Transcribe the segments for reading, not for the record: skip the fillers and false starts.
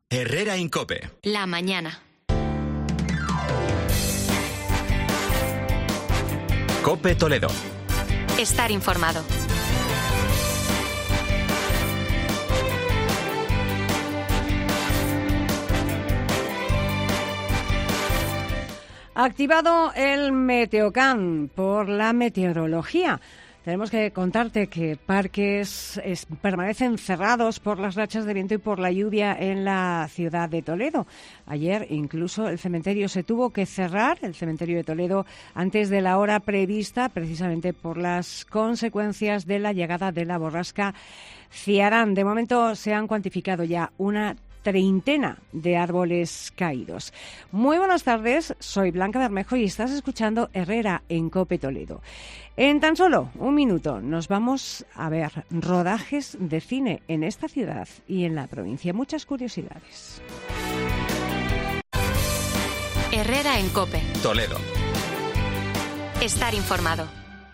Herrera en COPE. La mañana. COPE Toledo. Estar informado. Activado el Meteocam por la meteorología. Tenemos que contarte que parques permanecen cerrados por las rachas de viento y por la lluvia en la ciudad de Toledo. Ayer incluso el cementerio se tuvo que cerrar, el cementerio de Toledo, antes de la hora prevista, precisamente por las consecuencias de la llegada de la borrasca Ciarán. De momento se han cuantificado ya una treintena de árboles caídos. Muy buenas tardes, soy Blanca Bermejo y estás escuchando Herrera en COPE Toledo. En tan solo un minuto nos vamos a ver rodajes de cine en esta ciudad y en la provincia. Muchas curiosidades. Herrera en COPE Toledo. Estar informado.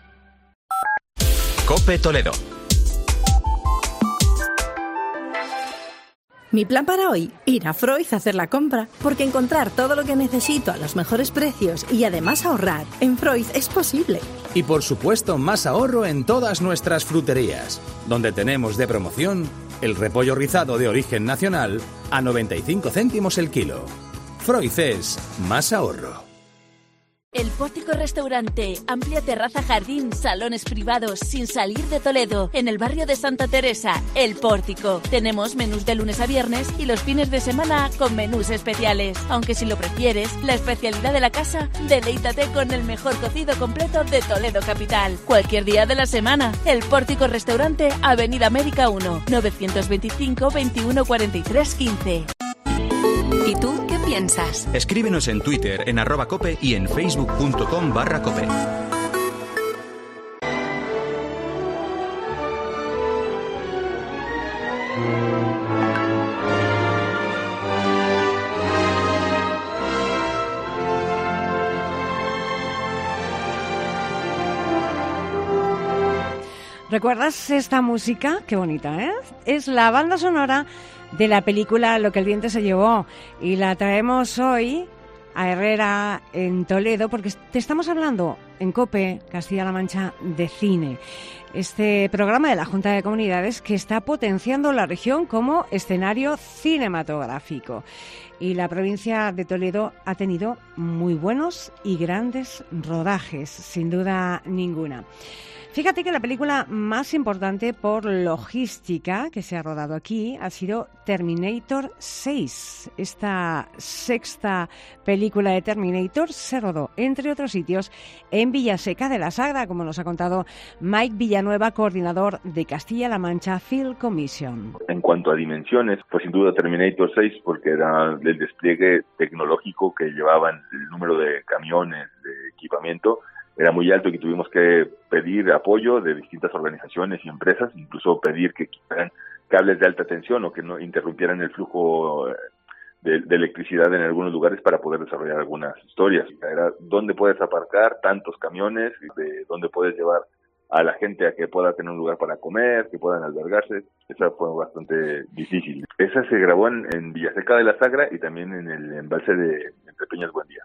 COPE Toledo. Mi plan para hoy, ir a Freud a hacer la compra, porque encontrar todo lo que necesito a los mejores precios y además ahorrar en Freud es posible. Y por supuesto, más ahorro en todas nuestras fruterías, donde tenemos de promoción el repollo rizado de origen nacional a 95 céntimos el kilo. Freud es más ahorro. El Pórtico Restaurante, amplia terraza, jardín, salones privados, sin salir de Toledo, en el barrio de Santa Teresa, El Pórtico. Tenemos menús de lunes a viernes y los fines de semana con menús especiales. Aunque si lo prefieres, la especialidad de la casa, deleítate con el mejor cocido completo de Toledo capital. Cualquier día de la semana, El Pórtico Restaurante, Avenida América 1, 925 21 43 15. ¿Y tú qué piensas? Escríbenos en Twitter en @cope y en facebook.com/cope. ¿Recuerdas esta música? Qué bonita, ¿eh? Es la banda sonora de la película Lo que el viento se llevó y la traemos hoy a Herrera en Toledo porque te estamos hablando en COPE Castilla-La Mancha de cine. Este programa de la Junta de Comunidades que está potenciando la región como escenario cinematográfico. Y la provincia de Toledo ha tenido muy buenos y grandes rodajes, sin duda ninguna. Fíjate que la película más importante por logística que se ha rodado aquí ha sido Terminator 6. Esta sexta película de Terminator se rodó, entre otros sitios, en Villaseca de la Sagra, como nos ha contado Mike Villanueva, coordinador de Castilla-La Mancha Film Commission. En cuanto a dimensiones, pues sin duda Terminator 6, porque era el despliegue tecnológico que llevaban, el número de camiones, de equipamiento, era muy alto y que tuvimos que pedir apoyo de distintas organizaciones y empresas, incluso pedir que quitaran cables de alta tensión o que no interrumpieran el flujo de electricidad en algunos lugares para poder desarrollar algunas historias. Era dónde puedes aparcar tantos camiones, de dónde puedes llevar a la gente a que pueda tener un lugar para comer, que puedan albergarse. Esa fue bastante difícil. Esa se grabó en Villaseca de la Sagra y también en el embalse de Entre Peñas Buendía.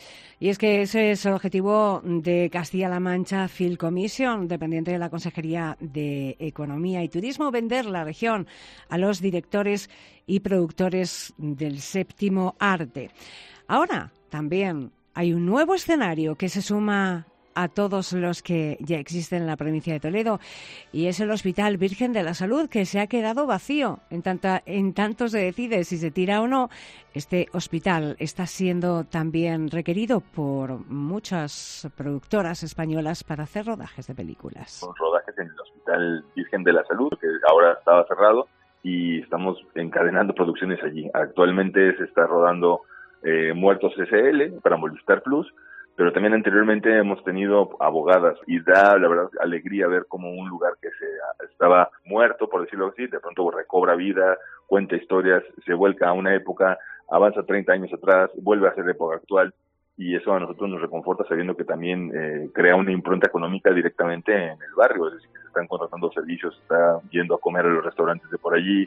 Y es que ese es el objetivo de Castilla-La Mancha Film Commission, dependiente de la Consejería de Economía y Turismo, vender la región a los directores y productores del séptimo arte. Ahora también hay un nuevo escenario que se suma a todos los que ya existen en la provincia de Toledo y es el Hospital Virgen de la Salud, que se ha quedado vacío. En tanto se decide si se tira o no. Este hospital está siendo también requerido por muchas productoras españolas para hacer rodajes de películas. Rodajes en el Hospital Virgen de la Salud, que ahora estaba cerrado, y estamos encadenando producciones allí. Actualmente se está rodando Muertos SL para Movistar Plus, pero también anteriormente hemos tenido abogadas y da, la verdad, alegría ver cómo un lugar que estaba muerto, por decirlo así, de pronto recobra vida, cuenta historias, se vuelca a una época, avanza 30 años atrás, vuelve a ser época actual, y eso a nosotros nos reconforta sabiendo que también crea una impronta económica directamente en el barrio, es decir, que se están contratando servicios, se está yendo a comer a los restaurantes de por allí,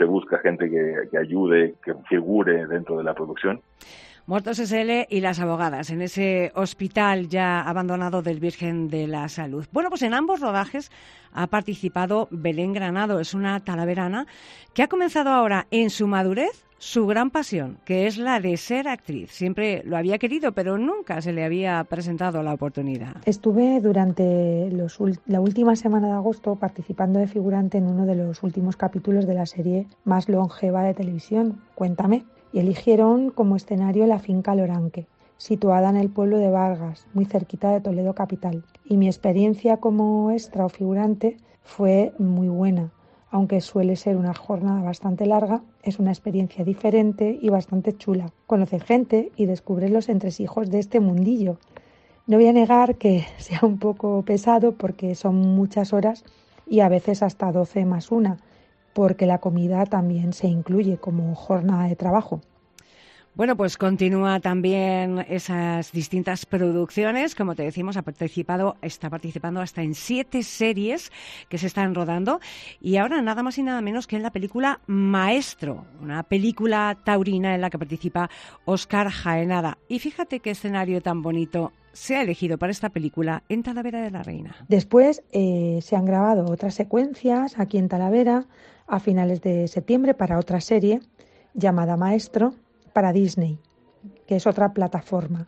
se busca gente que ayude, que figure dentro de la producción. Muertos S.L. y Las abogadas, en ese hospital ya abandonado del Virgen de la Salud. Bueno, pues en ambos rodajes ha participado Belén Granado. Es una talaverana que ha comenzado ahora en su madurez su gran pasión, que es la de ser actriz. Siempre lo había querido, pero nunca se le había presentado la oportunidad. Estuve durante la última semana de agosto participando de figurante en uno de los últimos capítulos de la serie más longeva de televisión, Cuéntame, y eligieron como escenario la finca Loranque, situada en el pueblo de Vargas, muy cerquita de Toledo capital. Y mi experiencia como extra o figurante fue muy buena. Aunque suele ser una jornada bastante larga, es una experiencia diferente y bastante chula. Conoces gente y descubres los entresijos de este mundillo. No voy a negar que sea un poco pesado porque son muchas horas y a veces hasta 12 más una, porque la comida también se incluye como jornada de trabajo. Bueno, pues continúa también esas distintas producciones. Como te decimos, está participando hasta en 7 series que se están rodando. Y ahora nada más y nada menos que en la película Maestro, una película taurina en la que participa Óscar Jaenada. Y fíjate qué escenario tan bonito se ha elegido para esta película en Talavera de la Reina. Después se han grabado otras secuencias aquí en Talavera a finales de septiembre para otra serie llamada Maestro, para Disney, que es otra plataforma,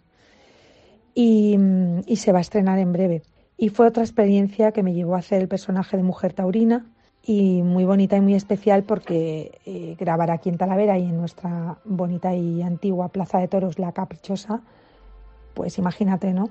y se va a estrenar en breve. Y fue otra experiencia que me llevó a hacer el personaje de mujer taurina, y muy bonita y muy especial porque grabar aquí en Talavera y en nuestra bonita y antigua Plaza de Toros, La Caprichosa, pues imagínate, ¿no?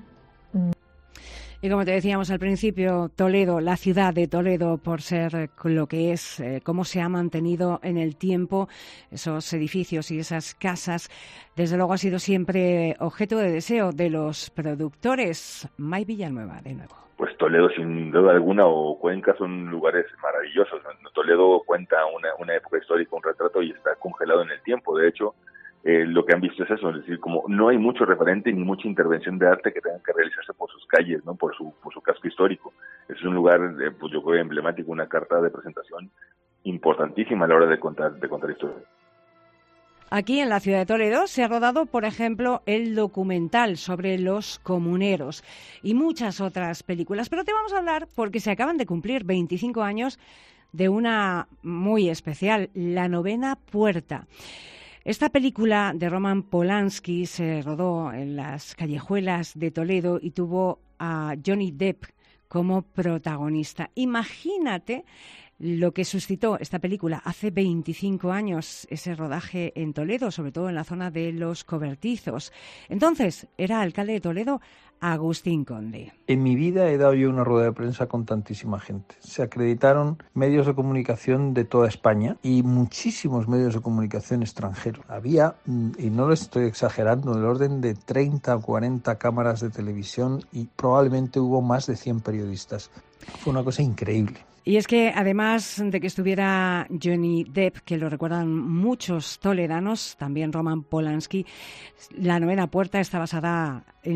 Y como te decíamos al principio, Toledo, la ciudad de Toledo, por ser lo que es, cómo se ha mantenido en el tiempo esos edificios y esas casas, desde luego ha sido siempre objeto de deseo de los productores. May Villanueva, de nuevo. Pues Toledo, sin duda alguna, o Cuenca son lugares maravillosos. Toledo cuenta una época histórica, un retrato, y está congelado en el tiempo. De hecho, lo que han visto es eso, es decir, como no hay mucho referente ni mucha intervención de arte que tenga que realizarse por sus calles, ¿no? Por su casco histórico. Es un lugar, pues yo creo, emblemático, una carta de presentación importantísima a la hora de contar historias. Aquí en la ciudad de Toledo se ha rodado, por ejemplo, el documental sobre los comuneros y muchas otras películas. Pero te vamos a hablar porque se acaban de cumplir 25 años de una muy especial, La novena puerta. Esta película de Roman Polanski se rodó en las callejuelas de Toledo y tuvo a Johnny Depp como protagonista. Imagínate lo que suscitó esta película hace 25 años, ese rodaje en Toledo, sobre todo en la zona de Los Cobertizos. Entonces, era alcalde de Toledo Agustín Conde. En mi vida he dado yo una rueda de prensa con tantísima gente. Se acreditaron medios de comunicación de toda España y muchísimos medios de comunicación extranjeros. Había, y no lo estoy exagerando, del orden de 30 o 40 cámaras de televisión y probablemente hubo más de 100 periodistas. Fue una cosa increíble. Y es que además de que estuviera Johnny Depp, que lo recuerdan muchos toledanos, también Roman Polanski, La novena puerta está basada en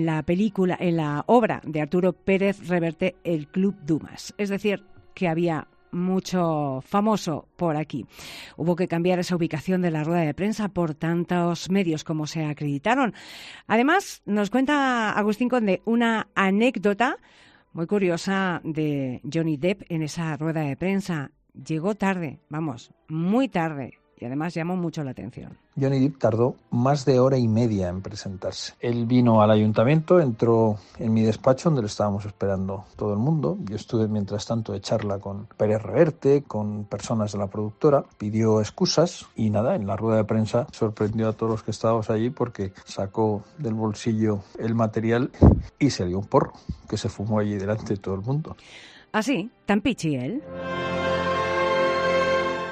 la obra de Arturo Pérez Reverte, El Club Dumas. Es decir, que había mucho famoso por aquí. Hubo que cambiar esa ubicación de la rueda de prensa por tantos medios como se acreditaron. Además, nos cuenta Agustín Conde una anécdota muy curiosa de Johnny Depp en esa rueda de prensa. Llegó tarde, muy tarde, y además llamó mucho la atención. Johnny Depp tardó más de hora y media en presentarse. Él vino al ayuntamiento, entró en mi despacho donde lo estábamos esperando todo el mundo. Yo estuve mientras tanto de charla con Pérez Reverte, con personas de la productora, pidió excusas y nada, en la rueda de prensa sorprendió a todos los que estábamos allí porque sacó del bolsillo el material y se dio un porro que se fumó allí delante de todo el mundo. Así, tan pichi él.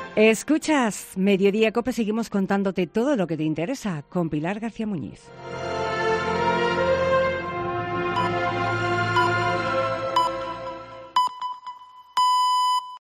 Escuchas Mediodía Cope, seguimos contándote todo lo que te interesa con Pilar García Muñiz.